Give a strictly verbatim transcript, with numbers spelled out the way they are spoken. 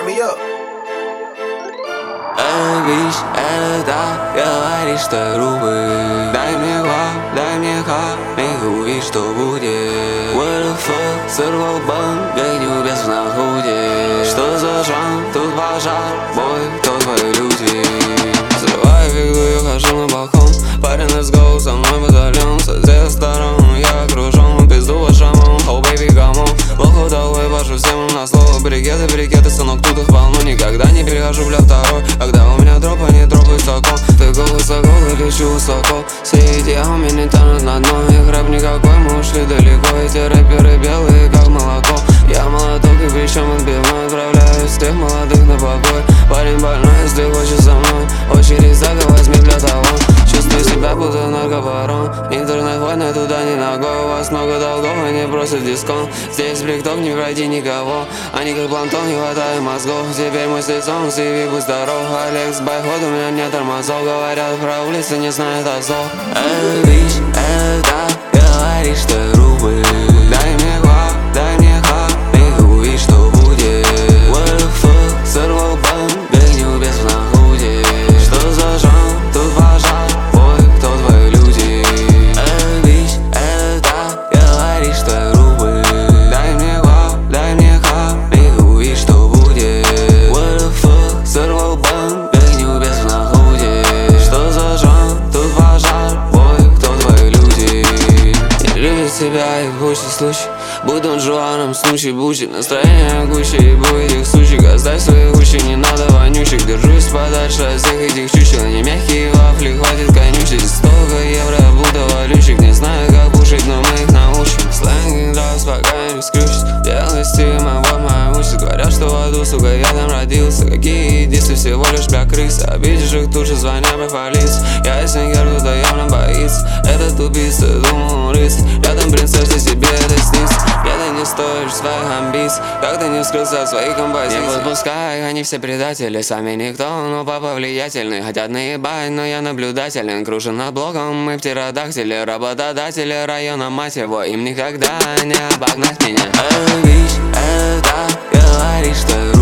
Turn me up. Эй, бич, это так, говори, что я грубый. Дай мне хлам, дай мне хам, и увидишь, что будет. What the fuck, сорвал банк, гоню без находе. Что за жанр, тут пожар, бой, кто твои люди? Взрываю фигу и хожу на балкон. Парень, let's go, со мной батальон. Со всех сторон я окружен, пизду по шамам, oh baby, come on. Плохо долой, башу всем на слово. Брикеты, брикеты, сынок, тут их полно. Никогда не перехожу, бля, второй. Когда у меня дроп, они дропают сокол. Ты гол высоко, и лечу высоко. Все эти хоми не тянут на дно. Их рэп никакой, мы ушли далеко. Эти рэперы белые, как молоко. Я молоток, и причем отбивной. Отправляю всех молодых на покой. Парень больной, если хочешь со мной. Очередь зага, возьми, бля, талон. Чувствую себя, будто наркобарон. Интернет войны, туда не ногой. У вас много долгов, они просят дисконт. Здесь брикток, не пройди никого. Они как плантон, не хватает мозгов. Теперь мой сезон, си ви, будь здоров. Алекс, байход, у меня нет тормозов. Говорят про улицы, не знают азов. Эй, бич, это говори, что я грубый. Дай мне хлам, дай мне хам, и увидишь, что будет. What the fuck, сорвал банк, гоню без находе. Что за жанр, тут пожар, бой, кто твои люди? Эй, бич, это говори, что я грубый. Дай мне хлам, дай мне хам, и увидишь, что будет. What the fuck, сорвал банк, гоню без находе. Что за жанр, тут пожар, бой, кто твои люди? Не любят себя и в худший случай. Будь Дон Жуаном, Снучи, Бучи. Настроение Гуччи и будет их сучек. Оставь свои уши, не надо вонючек. Держусь подальше от всех этих чучел. Не мягкие вафли, хватит конючить. Столько евро, будто валютчик. Не знаю, как пушить, но мы их научим. Сленг дрался, пока не раскрючусь. Делай стима, вот моя участь. Говорят, что в аду, сука, я там родился. Какие едицы, всего лишь бля крысы. Обидишь их тут же, звоня про полицию. Я сингер, кто-то явно боится. Этот убийца, думал, он рыцарь. Рядом принцесса, тебе это снится. Я-то не стоишь своих амбиций. Как ты не вскрылся от своих композиций? Не подпускай, они все предатели. Сами никто, но папа влиятельный. Хотят наебать, но я наблюдателен. Кружен над блоком, мы птеродактили. Работодатели района, мать его. Им никогда не обогнать меня. Эй, бич, это говори, что я